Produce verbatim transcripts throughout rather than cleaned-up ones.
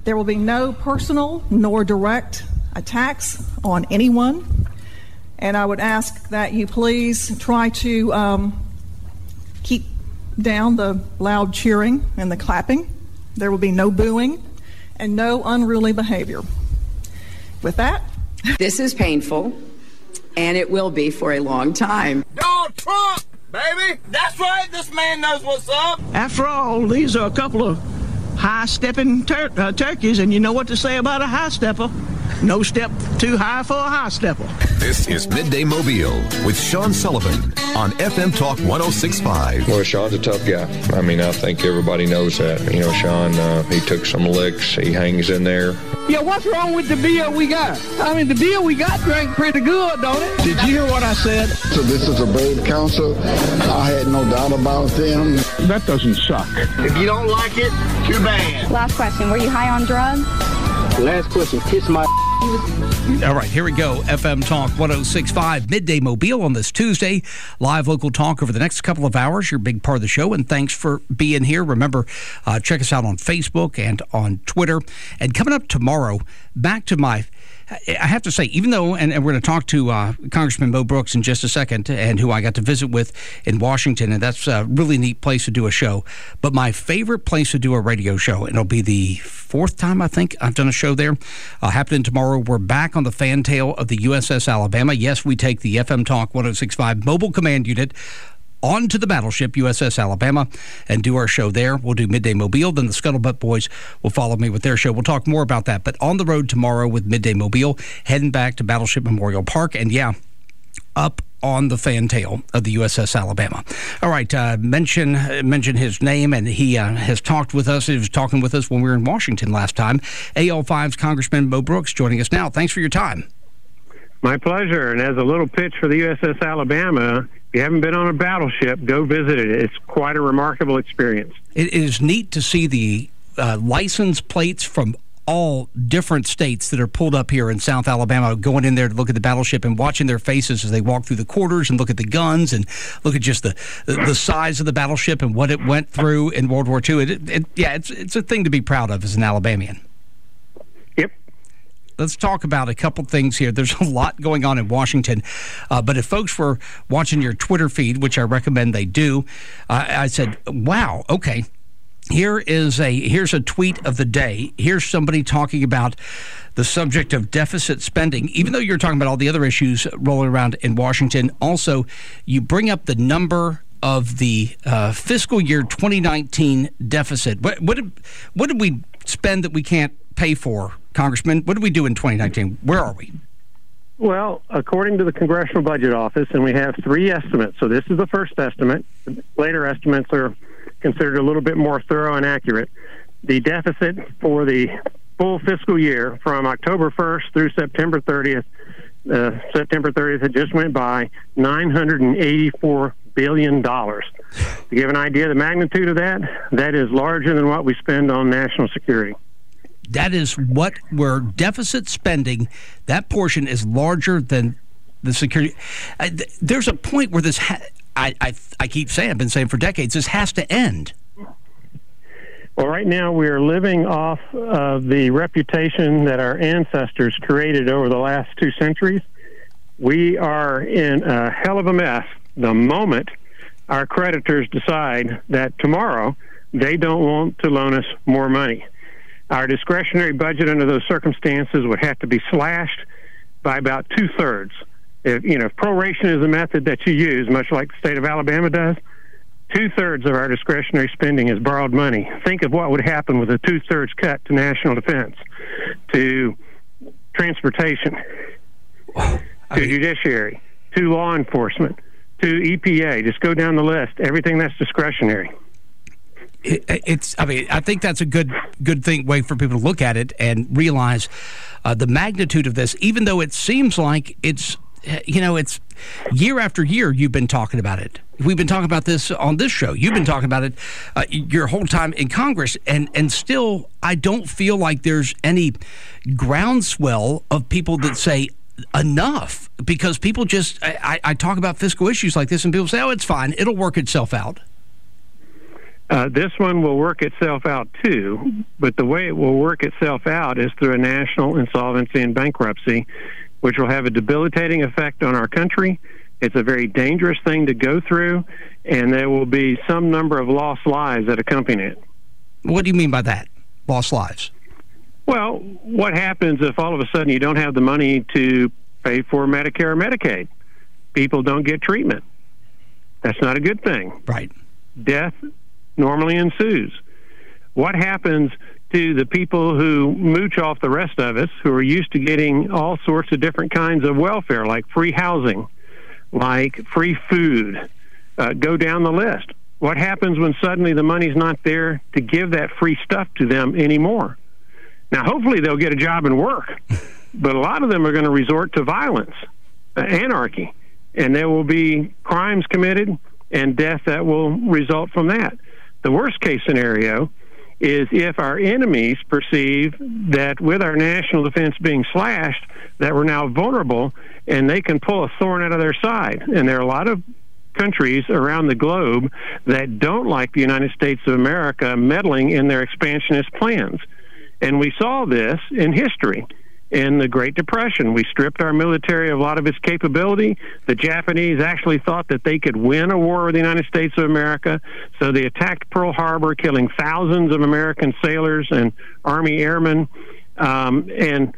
There will be no personal nor direct attacks on anyone. And I would ask that you please try to um, keep down the loud cheering and the clapping. There will be no booing and no unruly behavior. With that, this is painful, and it will be for a long time. Donald Trump, baby! That's right, this man knows what's up. After all, these are a couple of high-stepping tur- uh, turkeys, and you know what to say about a high-stepper. No step too high for a high-stepper. This is Midday Mobile with Sean Sullivan on F M Talk one oh six point five. Well, Sean's a tough guy. I mean, I think everybody knows that. You know, Sean, uh, he took some licks. He hangs in there. Yeah, what's wrong with the beer we got? I mean, the beer we got drank pretty good, don't it? Did you hear what I said? So this is a brave council. I had no doubt about them. That doesn't suck. If you don't like it, too bad. Last question, were you high on drugs? Last question, kiss my... All right, here we go. F M Talk one oh six point five, Midday Mobile on this Tuesday. Live local talk over the next couple of hours. You're a big part of the show, and thanks for being here. Remember, uh, check us out on Facebook and on Twitter. And coming up tomorrow, back to my... I have to say, even though, and, and we're going to talk to uh, Congressman Mo Brooks in just a second, and who I got to visit with in Washington, and that's a really neat place to do a show. But my favorite place to do a radio show, and it'll be the fourth time, I think, I've done a show there, uh, happening tomorrow. We're back on the fantail of the U S S Alabama. Yes, we take the F M Talk one oh six point five mobile command unit onto the battleship U S S Alabama and do our show there. We'll do Midday Mobile. Then the Scuttlebutt Boys will follow me with their show. We'll talk more about that. But on the road tomorrow with Midday Mobile, heading back to Battleship Memorial Park. And yeah, up on the fantail of the U S S Alabama. All right, uh, mention mention his name, and he uh, has talked with us. He was talking with us when we were in Washington last time. A L five's Congressman Mo Brooks joining us now. Thanks for your time. My pleasure. And as a little pitch for the U S S Alabama, if you haven't been on a battleship, go visit it. It's quite a remarkable experience. It is neat to see the uh, license plates from all different states that are pulled up here in South Alabama, going in there to look at the battleship and watching their faces as they walk through the quarters and look at the guns and look at just the the size of the battleship and what it went through in World War Two. It, it, it, yeah, it's it's a thing to be proud of as an Alabamian. Yep. Let's talk about a couple things here. There's a lot going on in Washington, uh, but if folks were watching your Twitter feed, which I recommend they do, uh, I said, wow, okay. Here is a here's a tweet of the day. Here's somebody talking about the subject of deficit spending. Even though you're talking about all the other issues rolling around in Washington, also you bring up the number of the uh, fiscal year twenty nineteen deficit. What, what did what did we spend that we can't pay for, Congressman? What did we do in twenty nineteen? Where are we? Well, according to the Congressional Budget Office, and we have three estimates. So this is the first estimate. Later estimates are considered a little bit more thorough and accurate. The deficit for the full fiscal year from October first through September thirtieth, uh, September thirtieth had just went by, nine hundred eighty-four billion dollars. To give an idea of the magnitude of that, that is larger than what we spend on national security. That is what we're deficit spending. That portion is larger than the security. Uh, th- there's a point where this, ha- I, I I keep saying, I've been saying for decades, this has to end. Well, right now we are living off of the reputation that our ancestors created over the last two centuries. We are in a hell of a mess the moment our creditors decide that tomorrow they don't want to loan us more money. Our discretionary budget under those circumstances would have to be slashed by about two-thirds. If, you know, if proration is the method that you use, much like the state of Alabama does, two-thirds of our discretionary spending is borrowed money. Think of what would happen with a two-thirds cut to national defense, to transportation, I to mean, judiciary, to law enforcement, to E P A. Just go down the list. Everything that's discretionary. It, it's. I mean, I think that's a good, good thing way for people to look at it and realize uh, the magnitude of this. Even though it seems like it's, you know, it's year after year you've been talking about it. We've been talking about this on this show. You've been talking about it uh, your whole time in Congress, and and still, I don't feel like there's any groundswell of people that say enough, because people just. I, I talk about fiscal issues like this, and people say, "Oh, it's fine. It'll work itself out." Uh, this one will work itself out too, but the way it will work itself out is through a national insolvency and bankruptcy, which will have a debilitating effect on our country. It's a very dangerous thing to go through, and there will be some number of lost lives that accompany it. What do you mean by that, lost lives? Well, what happens if all of a sudden you don't have the money to pay for Medicare or Medicaid? People don't get treatment. That's not a good thing. Right. Death normally ensues. What happens to the people who mooch off the rest of us, who are used to getting all sorts of different kinds of welfare, like free housing, like free food? Uh, go down the list. What happens when suddenly the money's not there to give that free stuff to them anymore? Now, hopefully they'll get a job and work, but a lot of them are going to resort to violence, uh, anarchy, and there will be crimes committed and death that will result from that. The worst case scenario is if our enemies perceive that with our national defense being slashed, that we're now vulnerable and they can pull a thorn out of their side. And there are a lot of countries around the globe that don't like the United States of America meddling in their expansionist plans. And we saw this in history. In the Great Depression, we stripped our military of a lot of its capability. The Japanese actually thought that they could win a war with the United States of America, so they attacked Pearl Harbor, killing thousands of American sailors and Army airmen. Um, and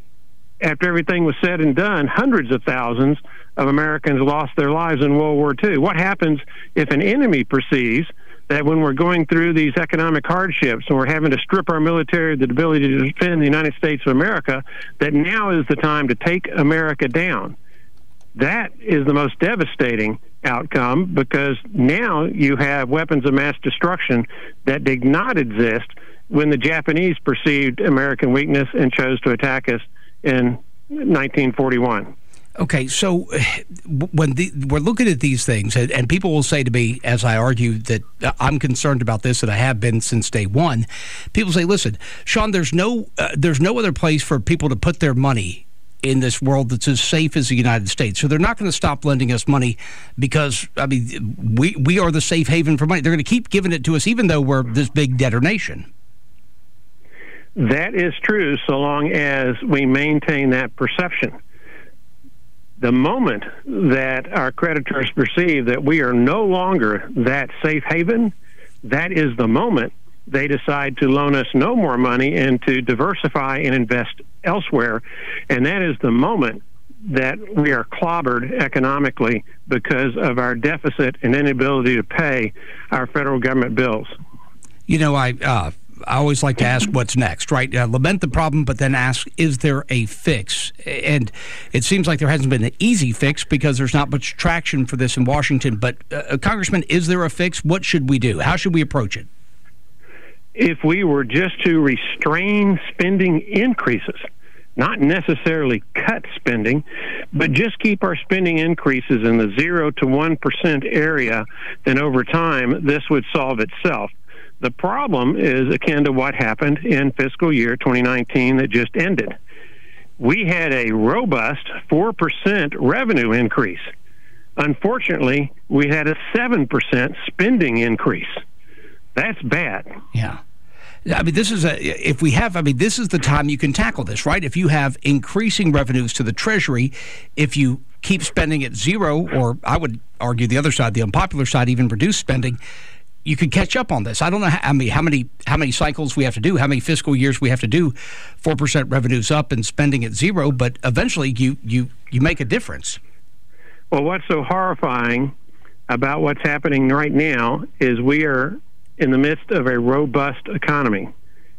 after everything was said and done, hundreds of thousands of Americans lost their lives in World War Two. What happens if an enemy perceives that when we're going through these economic hardships and we're having to strip our military of the ability to defend the United States of America, that now is the time to take America down? That is the most devastating outcome, because now you have weapons of mass destruction that did not exist when the Japanese perceived American weakness and chose to attack us in nineteen forty-one. Okay, so when the, we're looking at these things, and, and people will say to me, as I argue that I'm concerned about this, and I have been since day one, people say, listen, Sean, there's no, uh, there's no other place for people to put their money in this world that's as safe as the United States. So they're not going to stop lending us money because, I mean, we, we are the safe haven for money. They're going to keep giving it to us even though we're this big debtor nation. That is true so long as we maintain that perception. The moment that our creditors perceive that we are no longer that safe haven, that is the moment they decide to loan us no more money and to diversify and invest elsewhere. And that is the moment that we are clobbered economically because of our deficit and inability to pay our federal government bills. You know, I... Uh I always like to ask what's next, right? Uh, lament the problem, but then ask, is there a fix? And it seems like there hasn't been an easy fix because there's not much traction for this in Washington. But, uh, Congressman, is there a fix? What should we do? How should we approach it? If we were just to restrain spending increases, not necessarily cut spending, but just keep our spending increases in the zero to one percent area, then over time, this would solve itself. The problem is akin to what happened in fiscal year twenty nineteen that just ended. We had a robust four percent revenue increase. Unfortunately, we had a seven percent spending increase. That's bad. Yeah. I mean, this is a, if we have, I mean, this is the time you can tackle this, right? If you have increasing revenues to the Treasury, if you keep spending at zero, or I would argue the other side, the unpopular side, even reduce spending, you could catch up on this. I don't know how, I mean, how many how many cycles we have to do, how many fiscal years we have to do, four percent revenues up and spending at zero, but eventually you, you, you make a difference. Well, what's so horrifying about what's happening right now is we are in the midst of a robust economy.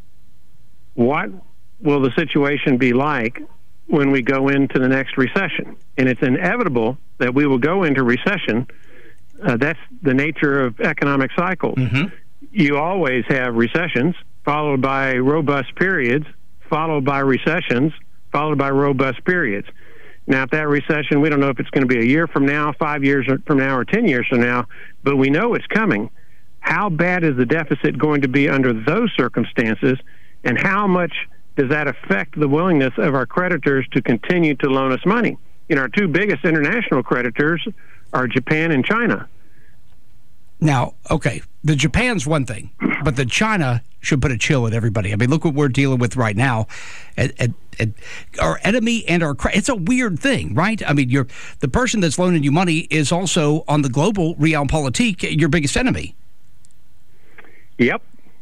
What will the situation be like when we go into the next recession? And it's inevitable that we will go into recession. Uh, that's the nature of economic cycles. Mm-hmm. You always have recessions, followed by robust periods, followed by recessions, followed by robust periods. Now, if that recession, we don't know if it's going to be a year from now, five years from now, or ten years from now, but we know it's coming. How bad is the deficit going to be under those circumstances, and how much does that affect the willingness of our creditors to continue to loan us money? You know, our two biggest international creditors are Japan and China. Now, okay, the Japan's one thing, but the China should put a chill at everybody. I mean, look what we're dealing with right now. At, at, at our enemy and our it's a weird thing, right? I mean, you're the person that's loaning you money is also on the global realpolitik your biggest enemy. Yep.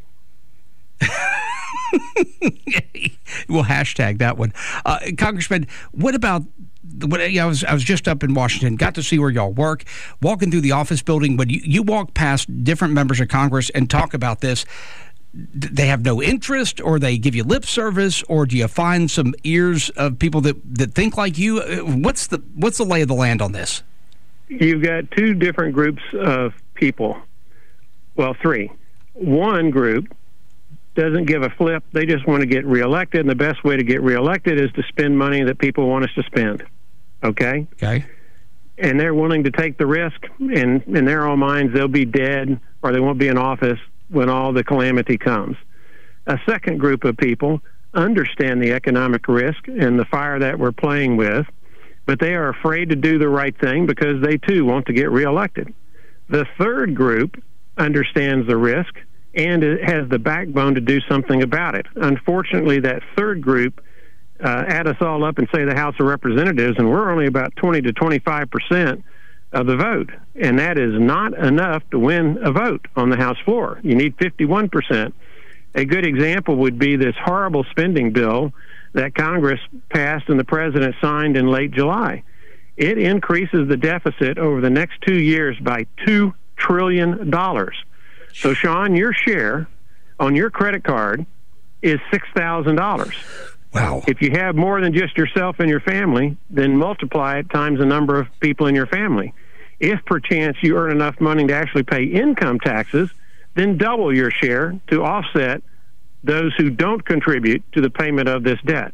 We'll hashtag that one, uh, Congressman. What about? When I was I was just up in Washington, got to see where y'all work, walking through the office building. When you, you walk past different members of Congress and talk about this, they have no interest, or they give you lip service, or do you find some ears of people that, that think like you? What's the what's the lay of the land on this? You've got two different groups of people. Well, three. One group doesn't give a flip. They just want to get reelected, and the best way to get reelected is to spend money that people want us to spend. Okay? Okay. And they're willing to take the risk, and in their own minds, they'll be dead or they won't be in office when all the calamity comes. A second group of people understand the economic risk and the fire that we're playing with, but they are afraid to do the right thing because they, too, want to get reelected. The third group understands the risk and it has the backbone to do something about it. Unfortunately, that third group uh, add us all up and say the House of Representatives, and we're only about twenty to twenty-five percent of the vote, and that is not enough to win a vote on the House floor. You need fifty-one percent. A good example would be this horrible spending bill that Congress passed and the President signed in late July. It increases the deficit over the next two years by two trillion dollars. So, Sean, your share on your credit card is six thousand dollars. Wow. If you have more than just yourself and your family, then multiply it times the number of people in your family. If perchance you earn enough money to actually pay income taxes, then double your share to offset those who don't contribute to the payment of this debt.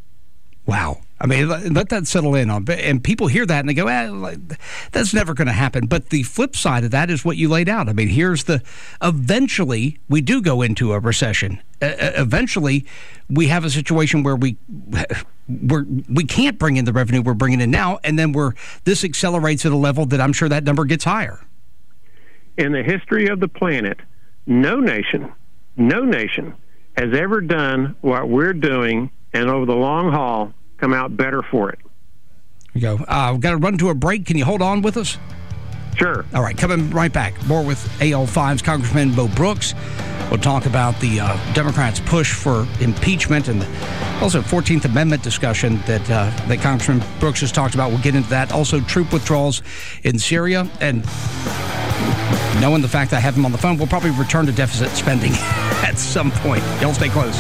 Wow. I mean, let that settle in on, and people hear that and they go, eh, that's never going to happen. But the flip side of that is what you laid out. I mean, here's the, eventually we do go into a recession. Uh, eventually we have a situation where we, we're, we can't bring in the revenue we're bringing in now, and then we're, this accelerates at a level that I'm sure that number gets higher. In the history of the planet, no nation, no nation has ever done what we're doing, and over the long haul, come out better for it. We go. Uh, we've got to run to a break. Can you hold on with us? Sure. All right, coming right back. More with A L five's Congressman Mo Brooks. We'll talk about the uh, Democrats' push for impeachment and also fourteenth Amendment discussion that, uh, that Congressman Brooks has talked about. We'll get into that. Also, troop withdrawals in Syria. And knowing the fact that I have him on the phone, we'll probably return to deficit spending at some point. Y'all stay close.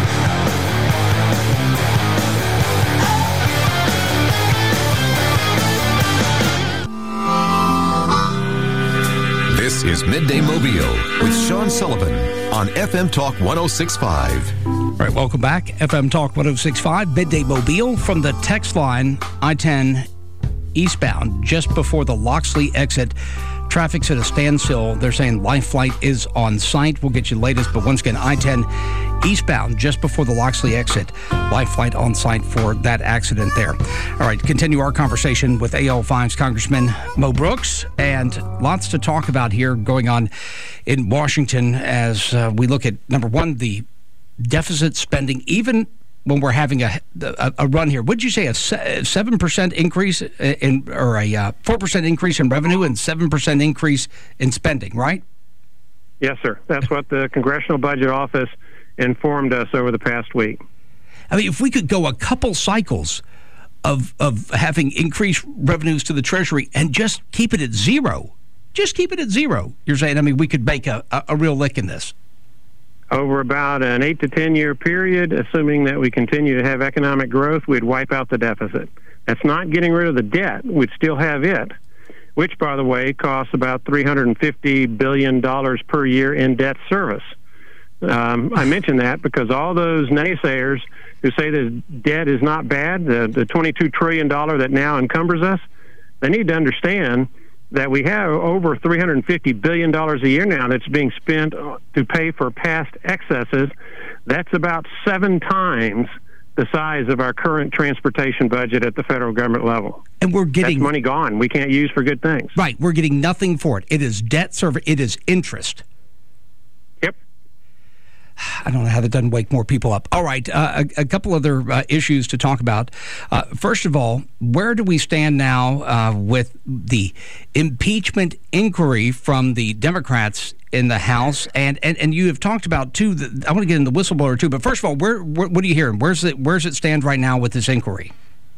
This is Midday Mobile with Sean Sullivan on F M Talk one oh six point five. All right, welcome back. F M Talk one oh six point five, Midday Mobile from the text line I ten eastbound, just before the Loxley exit. Traffic's at a standstill. They're saying Life Flight is on site. We'll get you the latest, but once again, I ten eastbound, just before the Loxley exit. Life Flight on site for that accident there. All right, continue our conversation with A L five's Congressman Mo Brooks, and lots to talk about here going on in Washington as uh, we look at, number one, the deficit spending, even when we're having a a, a run here. Would you say a seven percent increase in, or a uh, four percent increase in revenue and seven percent increase in spending, right? Yes, sir. That's what the Congressional Budget Office informed us over the past week. I mean, if we could go a couple cycles of of having increased revenues to the Treasury and just keep it at zero, just keep it at zero, you're saying, I mean, we could make a, a, a real lick in this. Over about an eight to ten year period, assuming that we continue to have economic growth, we'd wipe out the deficit. That's not getting rid of the debt. We'd still have it, which, by the way, costs about three hundred fifty billion dollars per year in debt service. Um, I mention that because all those naysayers who say that debt is not bad, the, the twenty-two trillion dollars that now encumbers us, they need to understand that we have over three hundred fifty billion dollars a year now that's being spent to pay for past excesses. That's about seven times the size of our current transportation budget at the federal government level. And we're getting That's money gone. We can't use for good things. Right. We're getting nothing for it. It is debt service. It is interest. Yep. I don't know how that doesn't wake more people up. All right. Uh, a, a couple other uh, issues to talk about. Uh, first of all, where do we stand now uh, with the impeachment inquiry from the Democrats in the House? And, and, and you have talked about, too, the, I want to get in the whistleblower, too. But first of all, where, where what are you hearing? Where's it, where's it stand right now with this inquiry?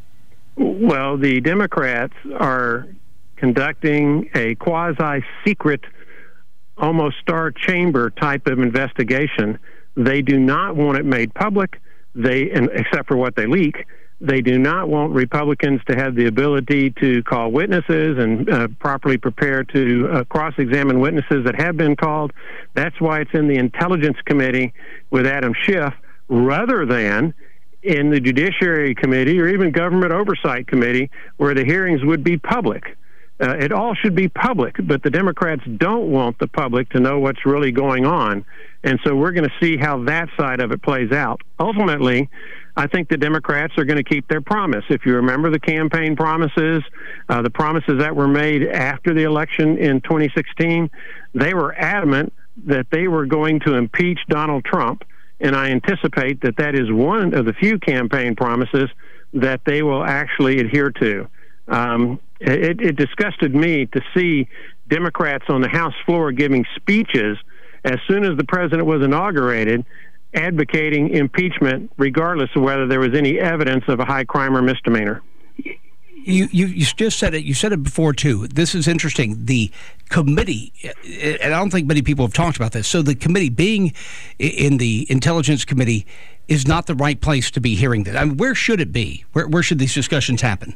Well, the Democrats are conducting a quasi-secret, almost star chamber type of investigation. They do not want it made public, They, and except for what they leak. They do not want Republicans to have the ability to call witnesses and uh, properly prepare to uh, cross-examine witnesses that have been called. That's why it's in the Intelligence Committee with Adam Schiff, rather than in the Judiciary Committee or even Government Oversight Committee, where the hearings would be public. Uh, it all should be public, but the Democrats don't want the public to know what's really going on. And so we're going to see how that side of it plays out. Ultimately, I think the Democrats are going to keep their promise. If you remember the campaign promises, uh, the promises that were made after the election in twenty sixteen, they were adamant that they were going to impeach Donald Trump. And I anticipate that that is one of the few campaign promises that they will actually adhere to. Um, it, it disgusted me to see Democrats on the House floor giving speeches as soon as the president was inaugurated, advocating impeachment regardless of whether there was any evidence of a high crime or misdemeanor. You, you you just said it. You said it before, too. This is interesting. The committee, and I don't think many people have talked about this, so the committee, being in the Intelligence Committee, is not the right place to be hearing this. I mean, where should it be? Where, where should these discussions happen?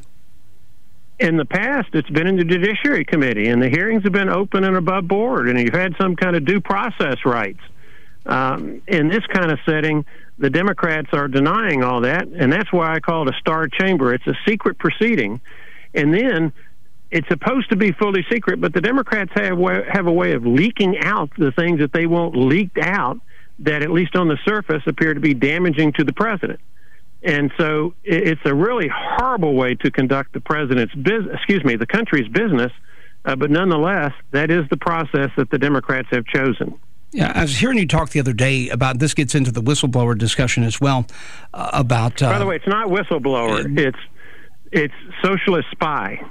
In the past, it's been in the Judiciary Committee, and the hearings have been open and above board, and you've had some kind of due process rights. Um, in this kind of setting, the Democrats are denying all that, and that's why I call it a star chamber. It's a secret proceeding, and then it's supposed to be fully secret, but the Democrats have, have a way of leaking out the things that they want leaked out that, at least on the surface, appear to be damaging to the president. And so it's a really horrible way to conduct the president's business, excuse me, the country's business, uh, but nonetheless, that is the process that the Democrats have chosen. Yeah, I was hearing you talk the other day about, this gets into the whistleblower discussion as well, uh, about... Uh, By the way, it's not whistleblower, uh, it's it's socialist spy.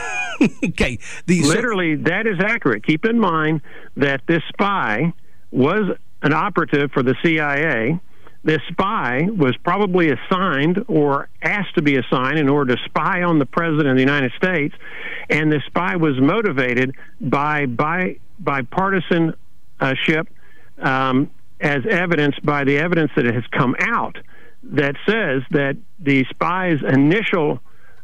Okay. The, Literally, that is accurate. Keep in mind that this spy was an operative for the C I A. This spy was probably assigned or asked to be assigned in order to spy on the President of the United States, and this spy was motivated by, by bipartisanship, um, as evidenced by the evidence that has come out that says that the spy's initial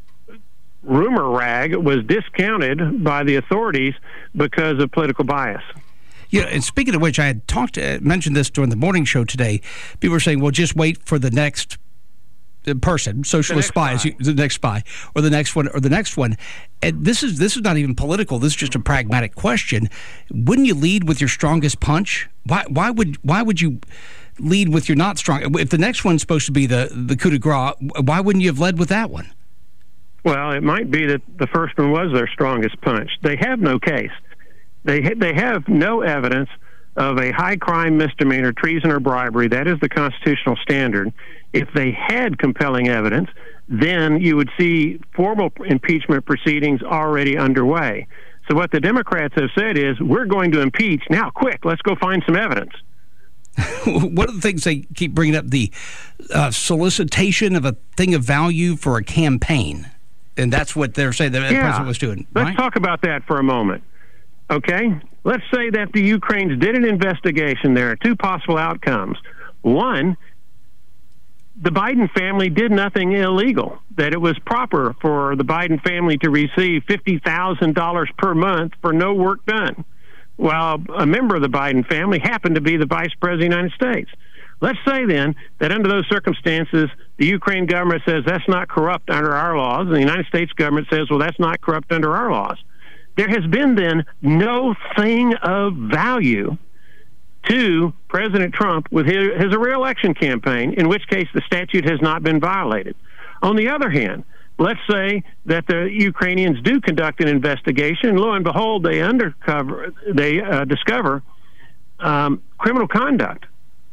rumor rag was discounted by the authorities because of political bias. Yeah, and speaking of which, I had talked to, mentioned this during the morning show today. People were saying, well, just wait for the next person, socialist spy, spy. the next spy, or the next one, or the next one. And this is this is not even political. This is just a pragmatic question. Wouldn't you lead with your strongest punch? Why why would why would you lead with your not strong? If the next one's supposed to be the, the coup de grace, why wouldn't you have led with that one? Well, it might be that the first one was their strongest punch. They have no case. They ha- they have no evidence of a high crime, misdemeanor, treason, or bribery. That is the constitutional standard. If they had compelling evidence, then you would see formal impeachment proceedings already underway. So what the Democrats have said is, we're going to impeach. Now, quick, let's go find some evidence. One of the things they keep bringing up, the uh, solicitation of a thing of value for a campaign. And that's what they're saying that the yeah. president was doing. Let's right? talk about that for a moment. Okay, let's say that the Ukrainians did an investigation. There are two possible outcomes. One, the Biden family did nothing illegal, that it was proper for the Biden family to receive fifty thousand dollars per month for no work done, while a member of the Biden family happened to be the vice president of the United States. Let's say then that under those circumstances, the Ukraine government says that's not corrupt under our laws, and the United States government says, well, that's not corrupt under our laws. There has been then no thing of value to President Trump with his, his re-election campaign, in which case the statute has not been violated. On the other hand, let's say that the Ukrainians do conduct an investigation, and lo and behold, they undercover, they uh, discover um, criminal conduct.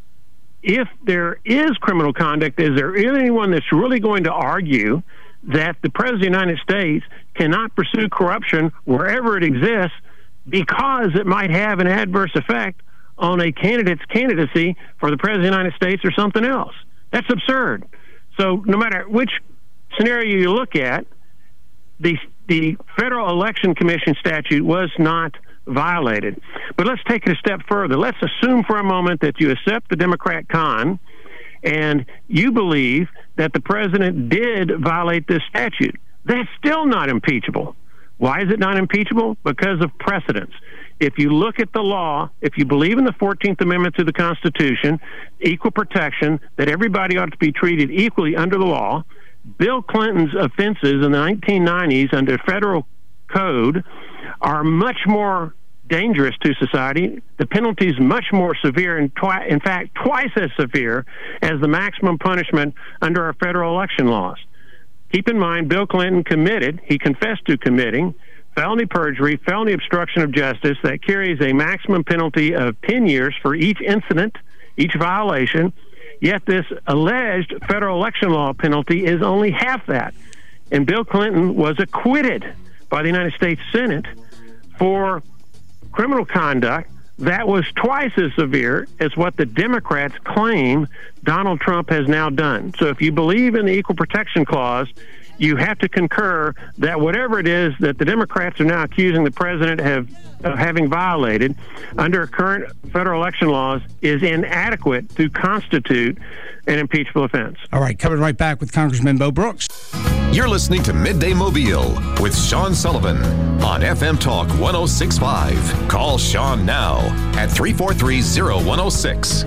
If there is criminal conduct, is there anyone that's really going to argue that the President of the United States cannot pursue corruption wherever it exists because it might have an adverse effect on a candidate's candidacy for the President of the United States or something else? That's absurd. So no matter which scenario you look at, the the Federal Election Commission statute was not violated. But let's take it a step further. Let's assume for a moment that you accept the Democrat con and you believe that the president did violate this statute. That's still not impeachable. Why is it not impeachable? Because of precedents. If you look at the law, if you believe in the fourteenth Amendment to the Constitution, equal protection, that everybody ought to be treated equally under the law, Bill Clinton's offenses in the nineteen nineties under federal code are much more dangerous to society. The penalty is much more severe, and twi- in fact, twice as severe as the maximum punishment under our federal election laws. Keep in mind, Bill Clinton committed, he confessed to committing, felony perjury, felony obstruction of justice that carries a maximum penalty of ten years for each incident, each violation, yet this alleged federal election law penalty is only half that. And Bill Clinton was acquitted by the United States Senate for criminal conduct that was twice as severe as what the Democrats claim Donald Trump has now done. So if you believe in the Equal Protection Clause, you have to concur that whatever it is that the Democrats are now accusing the president of, of having violated under current federal election laws is inadequate to constitute an impeachable offense. All right, coming right back with Congressman Mo Brooks. You're listening to Midday Mobile with Sean Sullivan on F M Talk one oh six point five. Call Sean now at three four three, oh one oh six.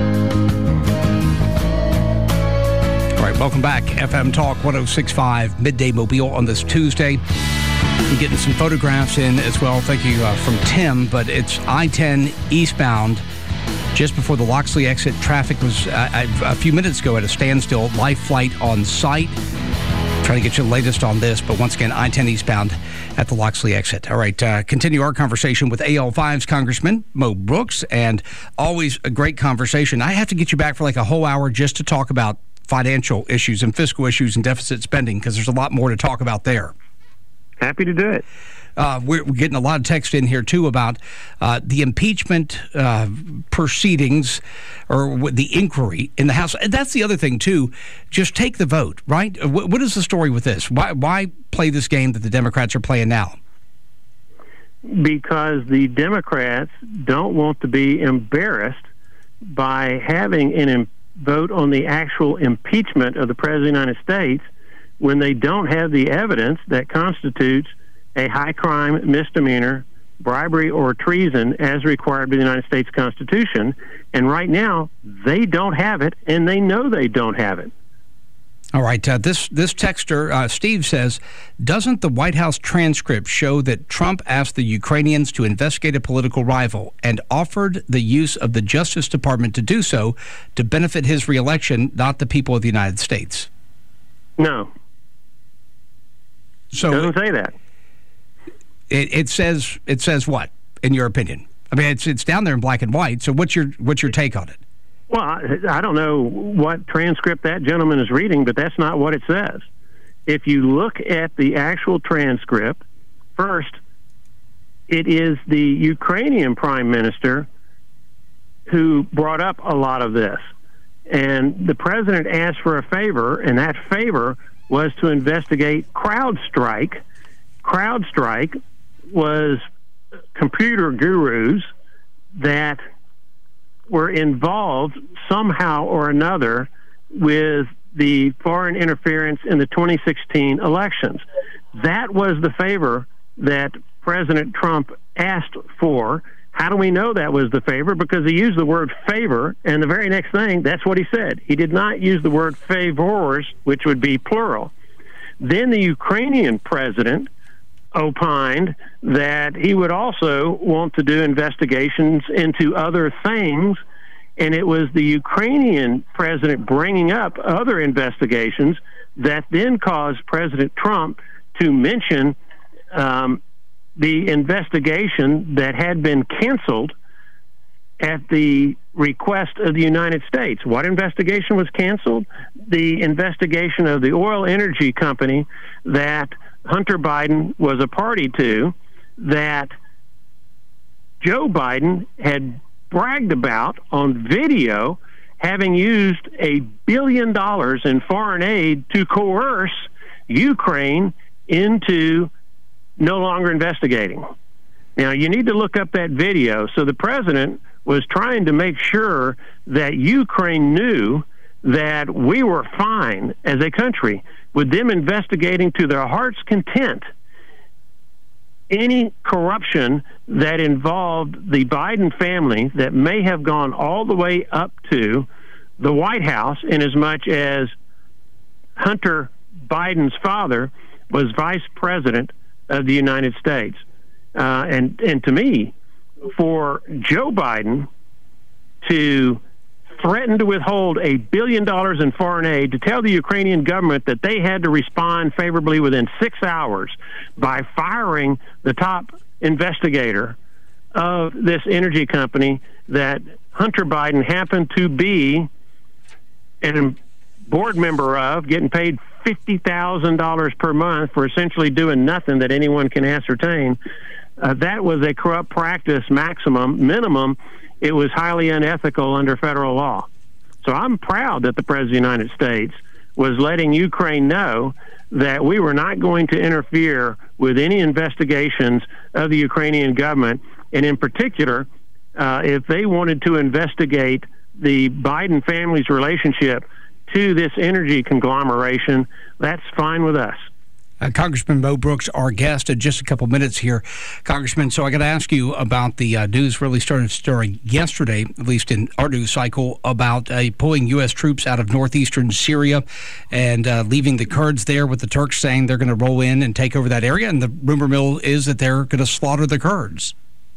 All right, welcome back. F M Talk one oh six point five, Midday Mobile on this Tuesday. I'm getting some photographs in as well. Thank you uh, from Tim, but it's I ten eastbound. Just before the Loxley exit, traffic was uh, a few minutes ago at a standstill. Life flight on site. Trying to get you the latest on this, but once again, I ten eastbound at the Loxley exit. All right, uh, continue our conversation with A L five's Congressman Mo Brooks, and always a great conversation. I have to get you back for like a whole hour just to talk about financial issues and fiscal issues and deficit spending, because there's a lot more to talk about there. Happy to do it. Uh, we're, we're getting a lot of text in here, too, about uh, the impeachment uh, proceedings or w- the inquiry in the House. And that's the other thing, too. Just take the vote, right? W- what is the story with this? Why, why play this game that the Democrats are playing now? Because the Democrats don't want to be embarrassed by having an im- vote on the actual impeachment of the President of the United States when they don't have the evidence that constitutes a high crime misdemeanor, bribery, or treason as required by the United States Constitution. And right now, they don't have it, and they know they don't have it. All right. Uh, this this texter, uh, Steve, says, doesn't the White House transcript show that Trump asked the Ukrainians to investigate a political rival and offered the use of the Justice Department to do so to benefit his reelection, not the people of the United States? No. So it doesn't say that. It, it says it says what, in your opinion? I mean, it's it's down there in black and white. So what's your what's your take on it? Well, I, I don't know what transcript that gentleman is reading, but that's not what it says. If you look at the actual transcript, first, it is the Ukrainian prime minister who brought up a lot of this. And the president asked for a favor, and that favor was to investigate CrowdStrike. CrowdStrike was computer gurus that were involved somehow or another with the foreign interference in the twenty sixteen elections. That was the favor that President Trump asked for. How do we know that was the favor? Because he used the word favor, and the very next thing, that's what he said. He did not use the word favors, which would be plural. Then the Ukrainian president opined that he would also want to do investigations into other things, and it was the Ukrainian president bringing up other investigations that then caused President Trump to mention um, the investigation that had been canceled at the request of the United States. What investigation was canceled? The investigation of the oil energy company that Hunter Biden was a party to, that Joe Biden had bragged about on video, having used a billion dollars in foreign aid to coerce Ukraine into no longer investigating. Now, you need to look up that video. So the president was trying to make sure that Ukraine knew that we were fine as a country with them investigating to their heart's content any corruption that involved the Biden family that may have gone all the way up to the White House, in as much as Hunter Biden's father was vice president of the United States. Uh, and, and to me, for Joe Biden to threaten to withhold a billion dollars in foreign aid, to tell the Ukrainian government that they had to respond favorably within six hours by firing the top investigator of this energy company that Hunter Biden happened to be a board member of, getting paid fifty thousand dollars per month for essentially doing nothing that anyone can ascertain. Uh, that was a corrupt practice maximum, minimum. It was highly unethical under federal law. So I'm proud that the President of the United States was letting Ukraine know that we were not going to interfere with any investigations of the Ukrainian government, and in particular, uh, if they wanted to investigate the Biden family's relationship to this energy conglomeration, that's fine with us. Uh, Congressman Mo Brooks, our guest, in just a couple minutes here. Congressman, so I got to ask you about the uh, news really started stirring yesterday, at least in our news cycle, about uh, pulling U S troops out of northeastern Syria and uh, leaving the Kurds there, with the Turks saying they're going to roll in and take over that area. And the rumor mill is that they're going to slaughter the Kurds.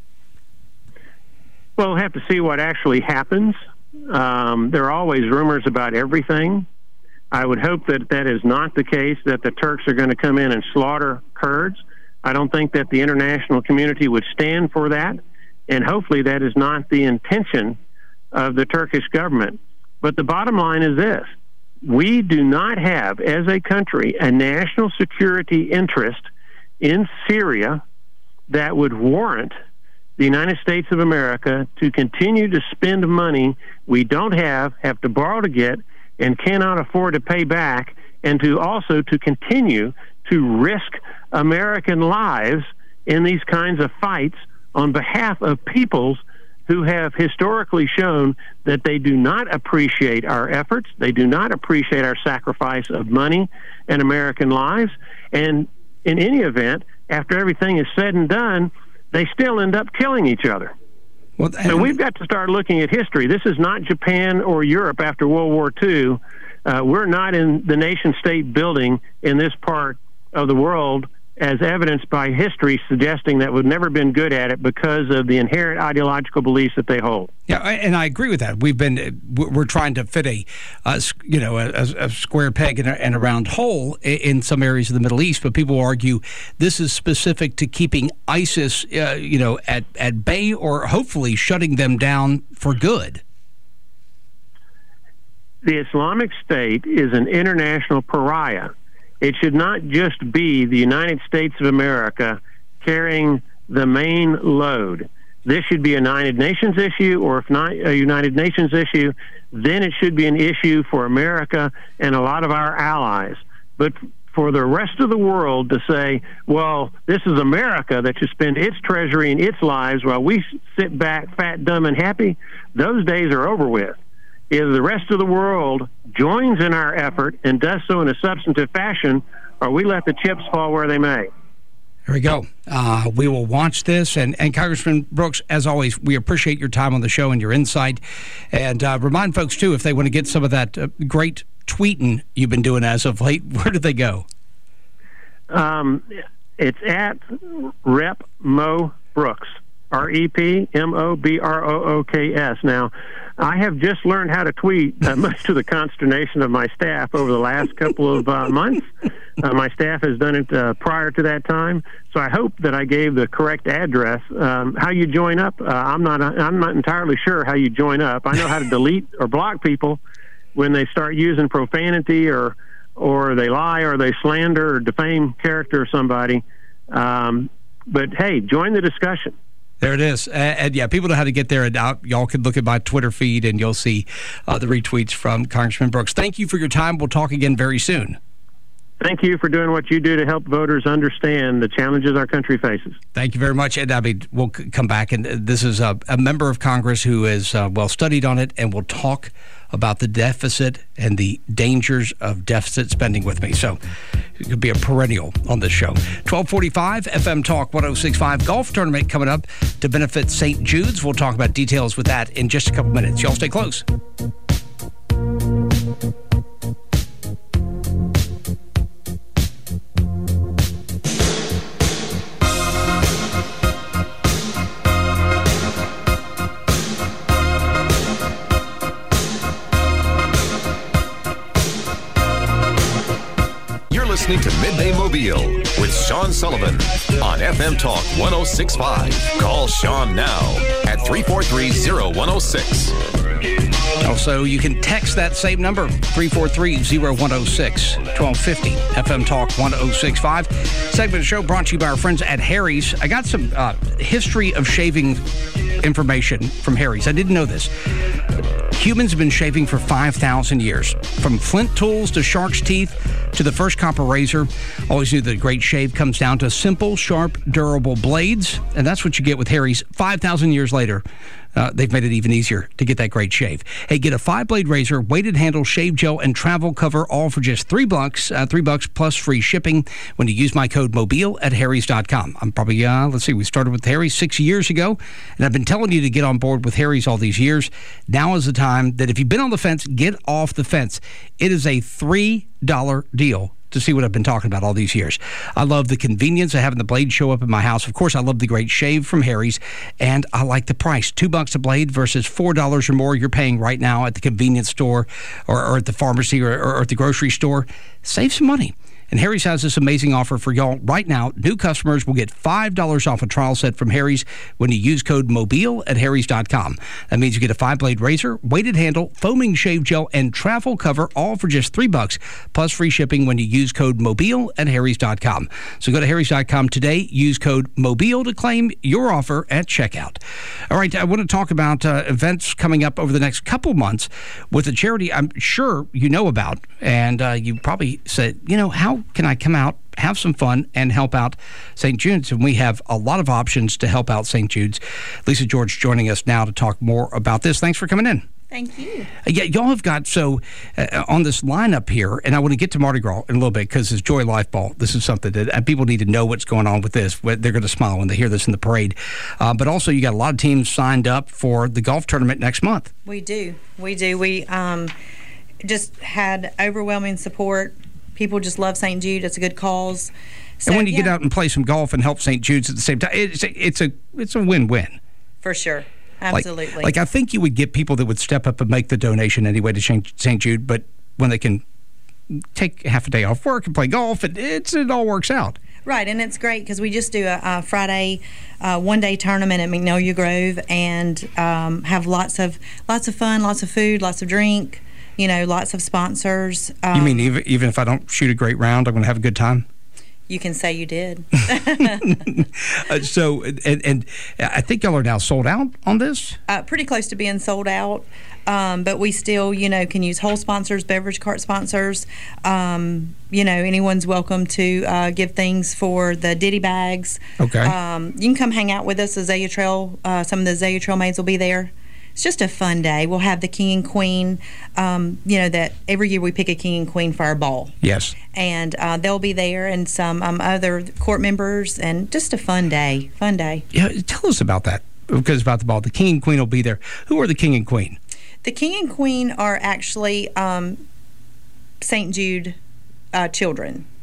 Well, we'll have to see what actually happens. Um, there are always rumors about everything. I would hope that that is not the case, that the Turks are going to come in and slaughter Kurds. I don't think that the international community would stand for that, and hopefully that is not the intention of the Turkish government. But the bottom line is this: we do not have, as a country, a national security interest in Syria that would warrant the United States of America to continue to spend money we don't have, have to borrow to get, and cannot afford to pay back, and to also to continue to risk American lives in these kinds of fights on behalf of peoples who have historically shown that they do not appreciate our efforts, they do not appreciate our sacrifice of money and American lives, and in any event, after everything is said and done, they still end up killing each other. Well, so we've got to start looking at history. This is not Japan or Europe after World War Two. Uh, we're not in the nation-state building in this part of the world, as evidenced by history suggesting that we've never been good at it because of the inherent ideological beliefs that they hold. Yeah, and I agree with that. We've been we're trying to fit a, a you know a, a square peg in a, and a round hole in some areas of the Middle East, but people argue this is specific to keeping ISIS uh, you know at at bay, or hopefully shutting them down for good. The Islamic State is an international pariah. It should not just be the United States of America carrying the main load. This should be a United Nations issue, or if not a United Nations issue, then it should be an issue for America and a lot of our allies. But for the rest of the world to say, well, this is America that should spend its treasury and its lives while we sit back fat, dumb, and happy, those days are over with. Either the rest of the world joins in our effort and does so in a substantive fashion, or we let the chips fall where they may. There we go. Uh, we will watch this. And, and Congressman Brooks, as always, we appreciate your time on the show and your insight. And uh, remind folks, too, if they want to get some of that uh, great tweeting you've been doing as of late, where do they go? Um, It's at Rep Mo Brooks, R E P M O B R O O K S. Now, I have just learned how to tweet, uh, much to the consternation of my staff over the last couple of uh, months. Uh, my staff has done it uh, prior to that time, so I hope that I gave the correct address. Um, how you join up, uh, I'm not. I'm not entirely sure how you join up. I know how to delete or block people when they start using profanity or or they lie or they slander or defame character of somebody. Um, but hey, join the discussion. There it is. And, and yeah, people know how to get there. And uh, y'all can look at my Twitter feed and you'll see uh, the retweets from Congressman Brooks. Thank you for your time. We'll talk again very soon. Thank you for doing what you do to help voters understand the challenges our country faces. Thank you very much. And I mean, we'll c- come back. And this is a, a member of Congress who is uh, well studied on it, and we'll talk about the deficit and the dangers of deficit spending with me. So it could be a perennial on this show. twelve forty-five F M Talk one oh six point five golf tournament coming up to benefit Saint Jude's. We'll talk about details with that in just a couple minutes. Y'all stay close. Listening to Midday Mobile with Sean Sullivan on F M Talk one oh six point five. Call Sean now at three four three, oh one oh six. Also, you can text that same number, three four three, oh one oh six, twelve fifty, F M Talk one oh six point five. Segment of the show brought to you by our friends at Harry's. I got some uh, history of shaving information from Harry's. I didn't know this. Humans have been shaving for five thousand years. From flint tools to shark's teeth to the first copper razor. Always knew that a great shave comes down to simple, sharp, durable blades. And that's what you get with Harry's. five thousand years later, uh, they've made it even easier to get that great shave. Hey, get a five-blade razor, weighted handle, shave gel, and travel cover, all for just three bucks. Uh, three bucks plus free shipping when you use my code Mobile at Harry's dot com. I'm probably, uh, let's see, we started with Harry's six years ago, and I've been telling you to get on board with Harry's all these years. Now is the time that if you've been on the fence, get off the fence. It is a three dollar deal to see what I've been talking about all these years. I love the convenience of having the blade show up in my house. Of course, I love the great shave from Harry's, and I like the price. Two bucks a blade versus four dollars or more you're paying right now at the convenience store or, or at the pharmacy or, or at the grocery store. Save some money. And Harry's has this amazing offer for y'all right now. New customers will get five dollars off a trial set from Harry's when you use code Mobile at Harry's dot com. That means you get a five-blade razor, weighted handle, foaming shave gel, and travel cover, all for just three bucks, plus free shipping when you use code Mobile at Harry's dot com. So go to Harry's dot com today. Use code Mobile to claim your offer at checkout. All right, I want to talk about uh, events coming up over the next couple months with a charity I'm sure you know about. And uh, you probably said, you know, how can I come out, have some fun, and help out Saint Jude's? And we have a lot of options to help out Saint Jude's. Lisa George joining us now to talk more about this. Thanks for coming in. Thank you. Yeah, y'all have got, so uh, on this lineup here, and I want to get to Mardi Gras in a little bit because it's Joy Life Ball. This is something that and people need to know what's going on with this. They're going to smile when they hear this in the parade. Uh, but also, you got a lot of teams signed up for the golf tournament next month. We do. We do. We um, just had overwhelming support. People just love Saint Jude. It's a good cause. So, and when you yeah. get out and play some golf and help Saint Jude's at the same time, it's a, it's a, it's a win-win. For sure. Absolutely. Like, like I think you would get people that would step up and make the donation anyway to Saint Jude, but when they can take half a day off work and play golf, it, it's, it all works out. Right, and it's great because we just do a, a Friday uh, one-day tournament at Magnolia Grove and um, have lots of lots of fun, lots of food, lots of drink. You know, lots of sponsors. Um, you mean even, even if I don't shoot a great round, I'm going to have a good time? You can say you did. uh, so, and, and I think y'all are now sold out on this? Uh, pretty close to being sold out. Um, but we still, you know, can use whole sponsors, beverage cart sponsors. Um, you know, anyone's welcome to uh, give things for the ditty bags. Okay. Um, you can come hang out with us. Azalea Trail, uh, some of the Azalea Trail maids will be there. It's just a fun day. We'll have the king and queen. Um, you know, that every year we pick a king and queen for our ball. Yes. And uh, they'll be there and some um, other court members and just a fun day. Fun day. Yeah, tell us about that. Because about the ball. The king and queen will be there. Who are the king and queen? The king and queen are actually um, Saint Jude uh, children.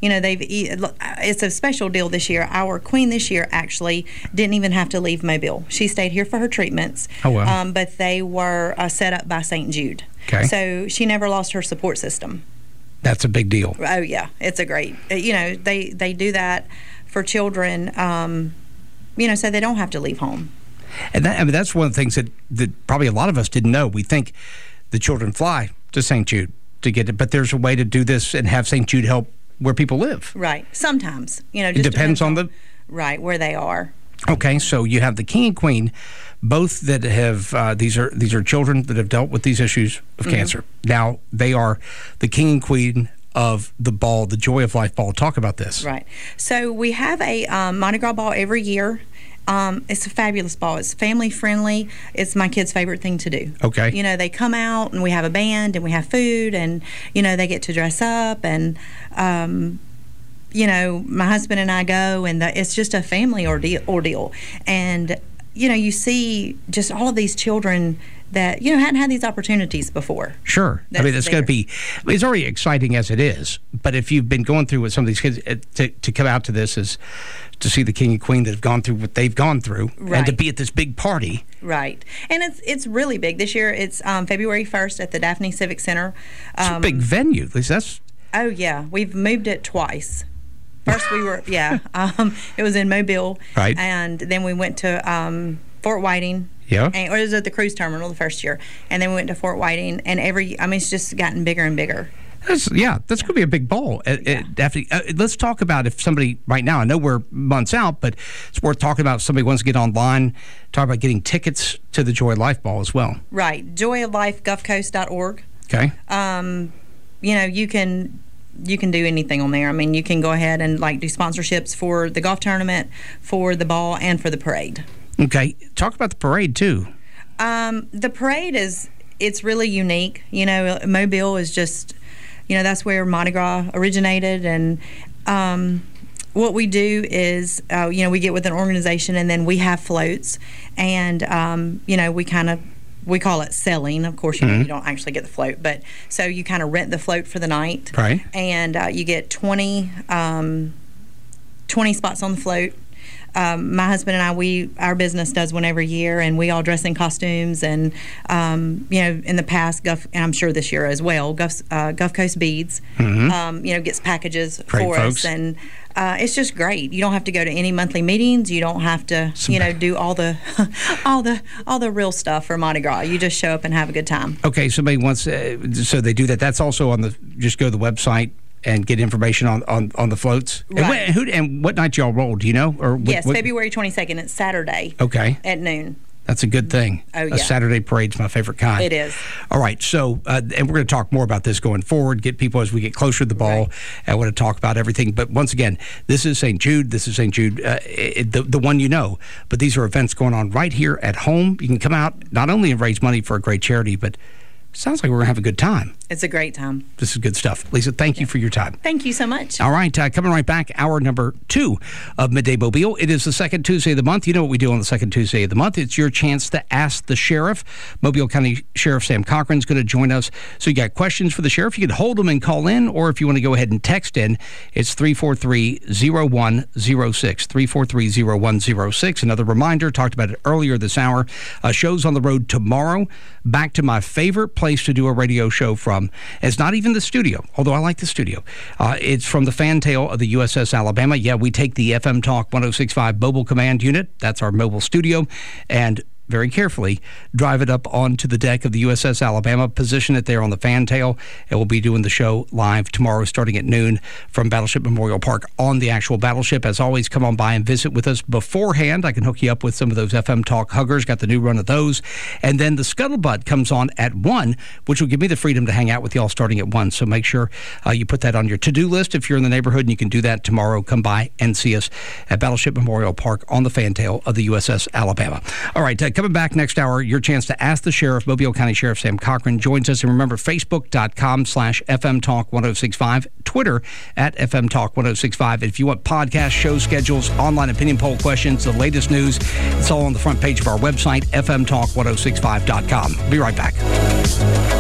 You know, they've it's a special deal this year. Our queen this year actually didn't even have to leave Mobile. She stayed here for her treatments. Oh, wow. Um, but they were uh, set up by Saint Jude. Okay. So she never lost her support system. That's a big deal. Oh, yeah. It's a great, you know, they, they do that for children, um, you know, so they don't have to leave home. And that, I mean, that's one of the things that, that probably a lot of us didn't know. We think the children fly to Saint Jude to get it, but there's a way to do this and have Saint Jude help where people live. Right. Sometimes, you know, It just depends on the... Right, where they are. Okay, so you have the king and queen, both that have uh, these are these are children that have dealt with these issues of Mm-hmm. cancer. Now they are the king and queen of the ball, the Joy of Life ball. Talk about this. Right. So we have a um, Mardi Gras ball every year. Um, it's a fabulous ball. It's family friendly. It's my kids' favorite thing to do. Okay. You know, they come out and we have a band and we have food and, you know, they get to dress up and, um, you know, my husband and I go and the, it's just a family ordeal, ordeal. And, you know, you see just all of these children that, you know, hadn't had these opportunities before. Sure. I mean, it's going to be, I mean, it's already exciting as it is. But if you've been going through with some of these kids, uh, to, to come out to this is to see the king and queen that have gone through what they've gone through Right. and to be at this big party. Right. And it's it's really big. This year it's um, February first at the Daphne Civic Center. It's Um, a big venue. At least that's... Oh, yeah. We've moved it twice. First we were, yeah, um, it was in Mobile. Right. And then we went to um, Fort Whiting. Yeah. And, or it was at the cruise terminal the first year. And then we went to Fort Whiting. And every, I mean, it's just gotten bigger and bigger. That's, yeah, that's going to be a big ball. Uh, uh, Daphne, uh, let's talk about if somebody right now, I know we're months out, but it's worth talking about if somebody wants to get online, talk about getting tickets to the Joy of Life ball as well. Right. joy of life gulf coast dot org. Okay. Um, you know, you can you can do anything on there. I mean, you can go ahead and like do sponsorships for the golf tournament, for the ball, and for the parade. Okay. Talk about the parade too. Um, the parade is it's really unique. You know, Mobile is just, you know, that's where Mardi Gras originated, and um, what we do is, uh, you know, we get with an organization, and then we have floats, and um, you know, we kind of we call it selling. Of course, you, Mm-hmm. know, you don't actually get the float, but so you kind of rent the float for the night, Right. and uh, you get twenty, um, twenty spots on the float. Um, my husband and I, we our business does one every year, and we all dress in costumes. And um, you know, in the past, Gulf, and I'm sure this year as well, Gulf, uh, Gulf Coast Beads, Mhm. um, you know, gets packages Great for folks. us, and uh, it's just great. You don't have to go to any monthly meetings. You don't have to, Some- you know, do all the, all the, all the real stuff for Mardi Gras. You just show up and have a good time. Okay, somebody wants, uh, so they do that. That's also on the, just go to the website and get information on, on, on the floats. And, Right. when, who, and what night y'all roll, do you know? Or what, Yes, what- February twenty-second. It's Saturday. Okay. At noon. That's a good thing. Oh, yeah. A Saturday parade's my favorite kind. It is. All right, so, uh, and we're going to talk more about this going forward, get people as we get closer to the ball. Right. I want to talk about everything. But once again, this is Saint Jude. This is Saint Jude, uh, it, the, the one you know. But these are events going on right here at home. You can come out not only and raise money for a great charity, but sounds like we're going to have a good time. It's a great time. This is good stuff. Lisa, thank you for your time. Thank you so much. All right, uh, coming right back, hour number two of Midday Mobile. It is the second Tuesday of the month. You know what we do on the second Tuesday of the month. It's your chance to ask the sheriff. Mobile County Sheriff Sam Cochran is going to join us. So you got questions for the sheriff, you can hold them and call in, or if you want to go ahead and text in, it's three four three, zero one zero six, three four three, zero one zero six. Another reminder, talked about it earlier this hour, uh, shows on the road tomorrow. Back to my favorite place to do a radio show from. It's not even the studio, although I like the studio. Uh, it's from the fantail of the U S S Alabama. Yeah, we take the F M Talk one oh six point five mobile command unit. That's our mobile studio. And very carefully drive it up onto the deck of the U S S Alabama, position it there on the fantail, and we'll be doing the show live tomorrow starting at noon from Battleship Memorial Park on the actual battleship. As always, come on by and visit with us beforehand. I can hook you up with some of those F M Talk huggers, got the new run of those. And then the Scuttlebutt comes on at one, which will give me the freedom to hang out with y'all starting at one. So make sure uh, you put that on your to-do list if you're in the neighborhood, and you can do that tomorrow. Come by and see us at Battleship Memorial Park on the fantail of the U S S Alabama. All right, uh, coming back next hour, your chance to ask the sheriff. Mobile County Sheriff Sam Cochran joins us. And remember, facebook.com slash FM Talk 1065, Twitter at F M Talk ten sixty-five. If you want podcast show schedules, online opinion poll questions, the latest news, it's all on the front page of our website, F M Talk ten sixty-five dot com. Be right back.